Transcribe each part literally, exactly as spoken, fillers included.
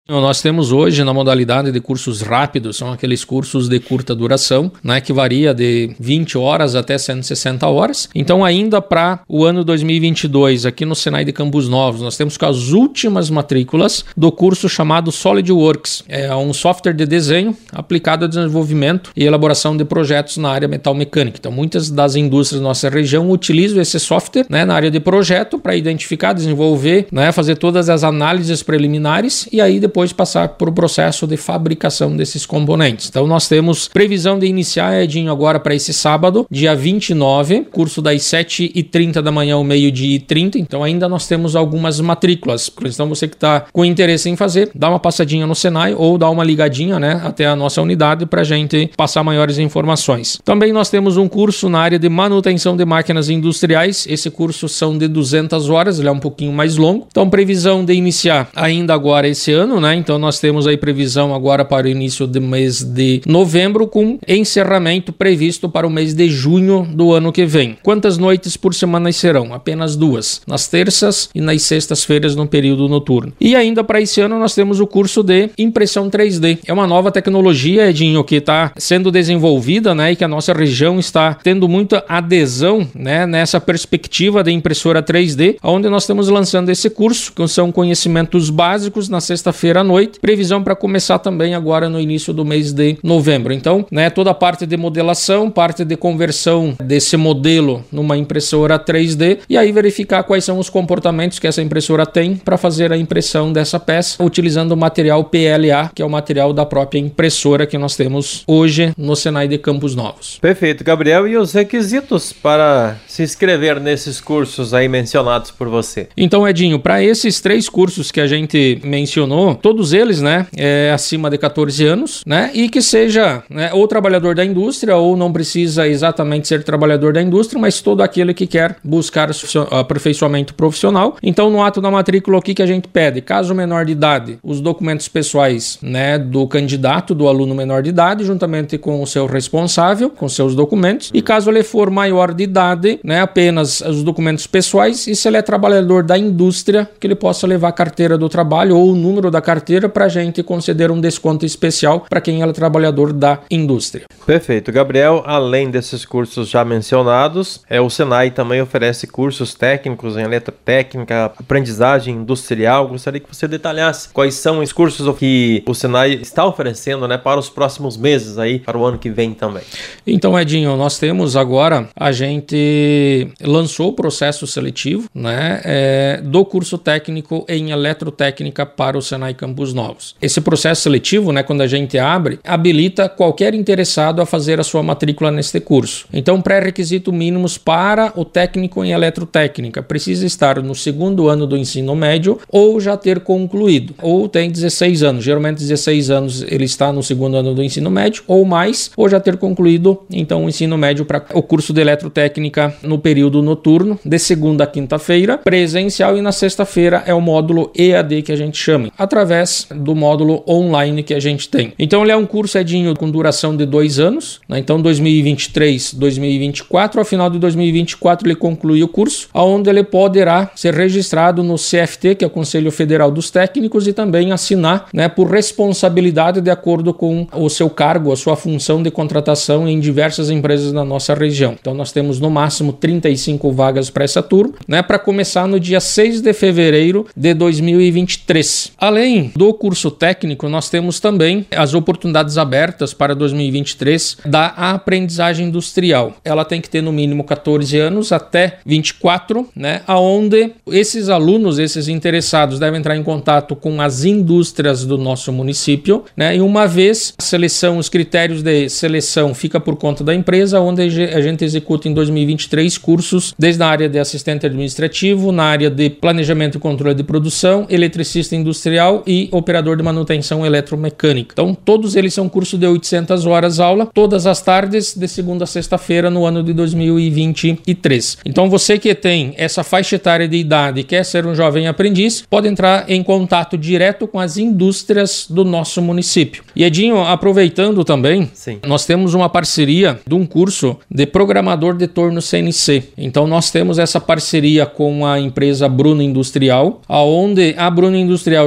Nós temos hoje na modalidade de cursos rápidos, são aqueles cursos de curta duração, né, que varia de vinte horas até cento e sessenta horas. Então ainda para o ano dois mil e vinte e dois, aqui no Senai de Campos Novos, nós temos com as últimas matrículas do curso chamado SolidWorks. É um software de desenho aplicado ao desenvolvimento e elaboração de projetos na área metal-mecânica. Então muitas das indústrias da nossa região utilizam esse software, né, na área de projeto para identificar, desenvolver, né, fazer todas as análises preliminares e aí depois passar para o processo de fabricação desses componentes. Então nós temos previsão de iniciar, Edinho, agora para esse sábado, dia vinte e nove, curso das sete e trinta da manhã ao meio-dia e trinta. Então ainda nós temos algumas matrículas. Então você que está com interesse em fazer, dá uma passadinha no Senai ou dá uma ligadinha, né, até a nossa unidade para a gente passar maiores informações. Também nós temos um curso na área de manutenção de máquinas industriais. Esse curso são de duzentas horas, ele é um pouquinho mais longo. Então previsão de iniciar ainda agora esse ano, né? Então nós temos aí previsão agora para o início do mês de novembro com encerramento previsto para o mês de junho do ano que vem. Quantas noites por semana serão? Apenas duas, nas terças e nas sextas-feiras no período noturno. E ainda para esse ano nós temos o curso de impressão três D. É uma nova tecnologia, Edinho, que está sendo desenvolvida, né, e que a nossa região está tendo muita adesão, né, nessa perspectiva de impressora três D, onde nós estamos lançando esse curso, que são conhecimentos básicos na sexta-feira à noite, previsão para começar também agora no início do mês de novembro. Então, né, toda a parte de modelação, parte de conversão desse modelo numa impressora três D e aí verificar quais são os comportamentos que essa impressora tem para fazer a impressão dessa peça, utilizando o material P L A, que é o material da própria impressora que nós temos hoje no Senai de Campos Novos. Perfeito, Gabriel. E os requisitos para se inscrever nesses cursos aí mencionados por você? Então, Edinho, para esses três cursos que a gente mencionou, todos eles, né, é acima de catorze anos, né, e que seja, né, ou trabalhador da indústria ou não precisa exatamente ser trabalhador da indústria, mas todo aquele que quer buscar aperfeiçoamento profissional. Então, no ato da matrícula, o que, que a gente pede? Caso menor de idade, os documentos pessoais, né, do candidato, do aluno menor de idade, juntamente com o seu responsável, com seus documentos. E caso ele for maior de idade, né, apenas os documentos pessoais, e se ele é trabalhador da indústria, que ele possa levar a carteira do trabalho ou o número da carteira para a gente conceder um desconto especial para quem é trabalhador da indústria. Perfeito, Gabriel. Além desses cursos já mencionados, é, o Senai também oferece cursos técnicos em eletrotécnica, aprendizagem industrial. Gostaria que você detalhasse quais são os cursos que o Senai está oferecendo, né, para os próximos meses aí, para o ano que vem também. Então, Edinho, nós temos agora, a gente lançou o processo seletivo, né, é, do curso técnico em eletrotécnica para o Senai Campos Novos. Esse processo seletivo, né, quando a gente abre, habilita qualquer interessado a fazer a sua matrícula neste curso. Então, pré-requisito mínimos para o técnico em eletrotécnica precisa estar no segundo ano do ensino médio ou já ter concluído, ou tem dezesseis anos. Geralmente dezesseis anos ele está no segundo ano do ensino médio ou mais, ou já ter concluído então o ensino médio para o curso de eletrotécnica no período noturno, de segunda a quinta-feira, presencial, e na sexta-feira é o módulo E A D que a gente chama, através do módulo online que a gente tem. Então ele é um curso, Edinho, com duração de dois anos, né? Então dois mil e vinte e três, dois mil e vinte e quatro, ao final de dois mil e vinte e quatro ele conclui o curso, onde ele poderá ser registrado no C F T, que é o Conselho Federal dos Técnicos, e também assinar, né, por responsabilidade de acordo com o seu cargo, a sua função de contratação em diversas empresas da nossa região. Então nós temos no máximo trinta e cinco vagas para essa turma, né, para começar no dia seis de fevereiro de dois mil e vinte e três. Além do curso técnico, nós temos também as oportunidades abertas para dois mil e vinte e três da aprendizagem industrial. Ela tem que ter no mínimo catorze anos até vinte e quatro, né, aonde esses alunos, esses interessados devem entrar em contato com as indústrias do nosso município, né, e uma vez a seleção, os critérios de seleção fica por conta da empresa, onde a gente executa em dois mil e vinte e três cursos desde a área de assistente administrativo, na área de planejamento e controle de produção, eletricista industrial e operador de manutenção eletromecânica. Então todos eles são cursos de oitocentas horas aula, todas as tardes, de segunda a sexta-feira no ano de dois mil e vinte e três. Então você que tem essa faixa etária de idade e quer ser um jovem aprendiz, pode entrar em contato direto com as indústrias do nosso município. E Edinho, aproveitando também, sim, nós temos uma parceria de um curso de programador de torno C N C. Então nós temos essa parceria com a empresa Bruno Industrial, aonde a Bruno Industrial, juntamente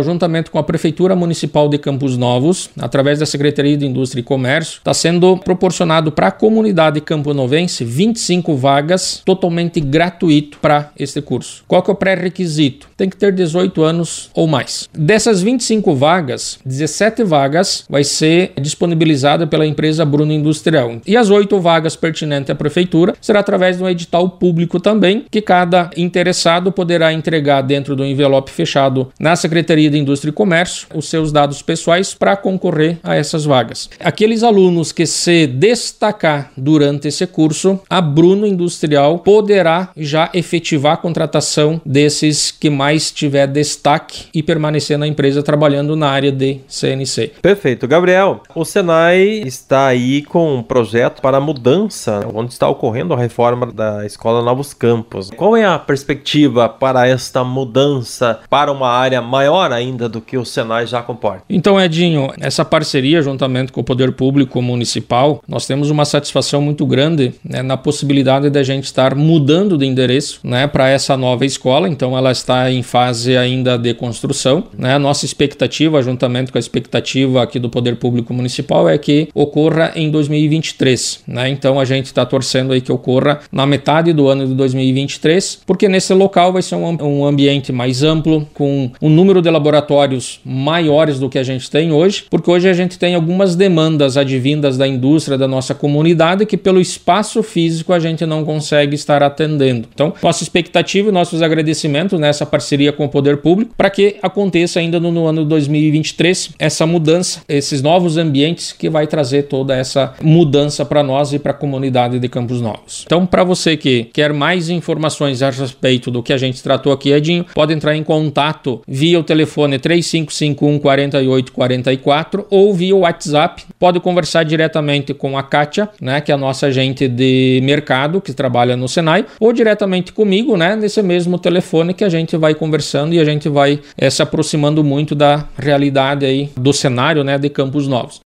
juntamente com a Prefeitura Municipal de Campos Novos, através da Secretaria de Indústria e Comércio, está sendo proporcionado para a comunidade camponovense vinte e cinco vagas totalmente gratuito para este curso. Qual que é o pré-requisito? Tem que ter dezoito anos ou mais. Dessas vinte e cinco vagas, dezessete vagas vai ser disponibilizada pela empresa Bruno Industrial. E as oito vagas pertinentes à Prefeitura será através de um edital público também, que cada interessado poderá entregar dentro do envelope fechado na Secretaria de Indústria e Comércio os seus dados pessoais para concorrer a essas vagas. Aqueles alunos que se destacar durante esse curso, a Bruno Industrial poderá já efetivar a contratação desses que mais tiver destaque e permanecer na empresa trabalhando na área de C N C. Perfeito. Gabriel, o Senai está aí com um projeto para a mudança, onde está ocorrendo a reforma da Escola Novos Campos. Qual é a perspectiva para esta mudança para uma área maior ainda do que o Senai já comporta? Então, Edinho, essa parceria juntamente com o Poder Público Municipal, nós temos uma satisfação muito grande, né, na possibilidade de a gente estar mudando de endereço, né, para essa nova escola. Então, ela está em fase ainda de construção, né? A nossa expectativa, juntamente com a expectativa aqui do Poder Público Municipal, é que ocorra em dois mil e vinte e três, né? Então, a gente está torcendo aí que ocorra na metade do ano de dois mil e vinte e três, porque nesse local vai ser um, um ambiente mais amplo, com um número de laboratórios maiores do que a gente tem hoje, porque hoje a gente tem algumas demandas advindas da indústria da nossa comunidade que pelo espaço físico a gente não consegue estar atendendo. Então, nossa expectativa e nossos agradecimentos nessa parceria com o Poder Público para que aconteça ainda no, no ano de dois mil e vinte e três essa mudança, esses novos ambientes que vai trazer toda essa mudança para nós e para a comunidade de Campos Novos. Então, para você que quer mais informações a respeito do que a gente tratou aqui, Edinho, pode entrar em contato via o telefone três cinco cinco um, quatro oito quatro quatro ou via o WhatsApp. Pode conversar diretamente com a Kátia, né, que é a nossa agente de mercado que trabalha no Senai, ou diretamente comigo, né, nesse mesmo telefone que a gente vai conversando e a gente vai é, se aproximando muito da realidade aí do cenário, né, de Campos Novos.